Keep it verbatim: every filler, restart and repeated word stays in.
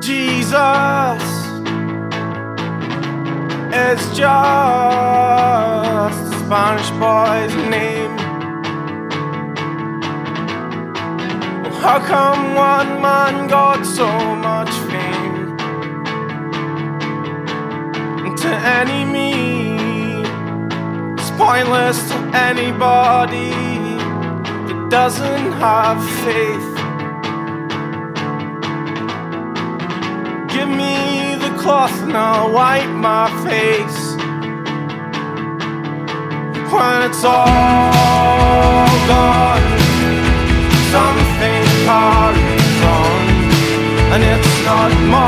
Jesus is just a Spanish boy's name. How come one man got so much fame? To any me, it's pointless to anybody that doesn't have faith. Give me the cloth and I'll wipe my face. When it's all gone, something carries on, and it's not my